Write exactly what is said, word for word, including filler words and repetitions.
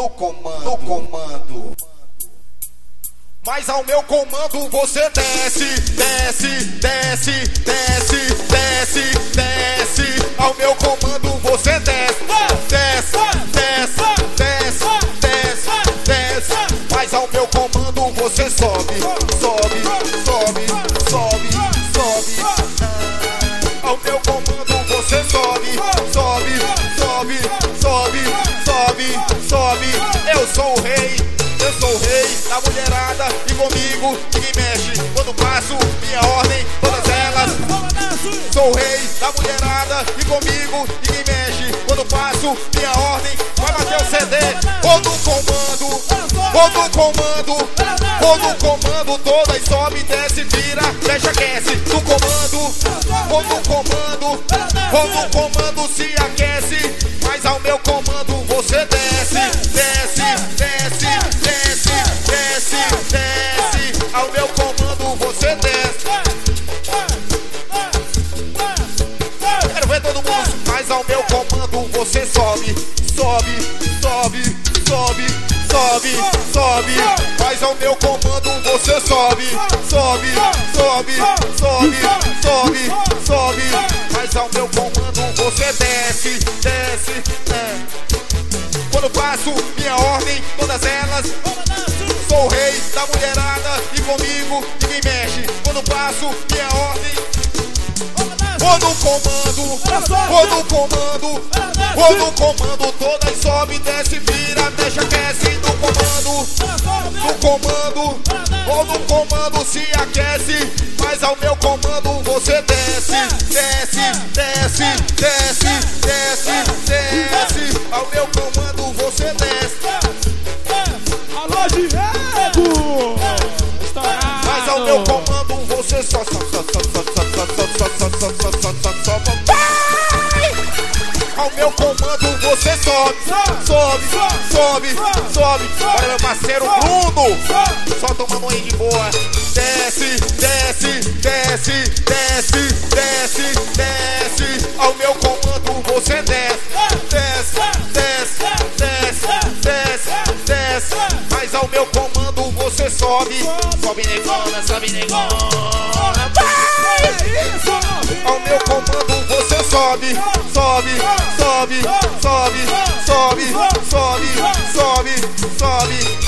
no comando, no comando. Mas ao meu comando você desce, desce, desce, desce, desce, desce. Ao meu comando você desce, desce, desce, desce, desce, desce. Mas ao meu comando você sobe, sobe, sobe, sobe, sobe. Ao meu comando você sobe, sobe, sobe, sobe, sobe, sobe. Eu sou o rei. Eu sou o rei da mulherada e comigo ninguém mexe. Quando passo minha ordem, todas elas. Sou o rei da mulherada e comigo ninguém mexe. Quando passo minha ordem, vai bater o C D. Vou no comando, vou no comando, vou no comando. Todas sobe, desce, vira, fecha, aquece. No comando, vou no comando, vou no comando, se aquece. Mas ao meu comando você desce, desce, desce, desce, desce, desce. Ao meu comando você desce. Quero ver todo mundo. Mas ao meu comando você sobe, sobe, sobe, sobe, sobe, sobe. Mas ao meu comando você sobe, sobe, sobe, sobe, sobe, sobe. Mas ao meu comando você desce, desce, é. Quando passo minha ordem, todas elas. Sou o rei da mulherada e comigo ninguém mexe. Quando passo minha ordem, vou no comando, vou no comando, vou no comando. Todas sobe, desce, vira, mexe, aquece. No comando, no comando, vou no comando, se aquece. Mas ao meu comando você desce, desce, desce, desce, desce, desce. Ao meu comando você desce. Alô, Diego! Mas ao meu comando você só, só, só, só, só, só, só, só, só, só, só, só, só, só, só. Ao meu comando você sobe, sobe, sobe, sobe. Olha meu parceiro Bruno, só tomando aí de boa. Desce, desce, desce, desce, desce, desce. Ao meu comando você desce, desce, desce, desce, desce, desce. Mas ao meu comando você sobe, sobe negona, sobe negona. Ao meu comando você sobe, sobe, sobe, sobe, sobe, sobe, sobe, sobe.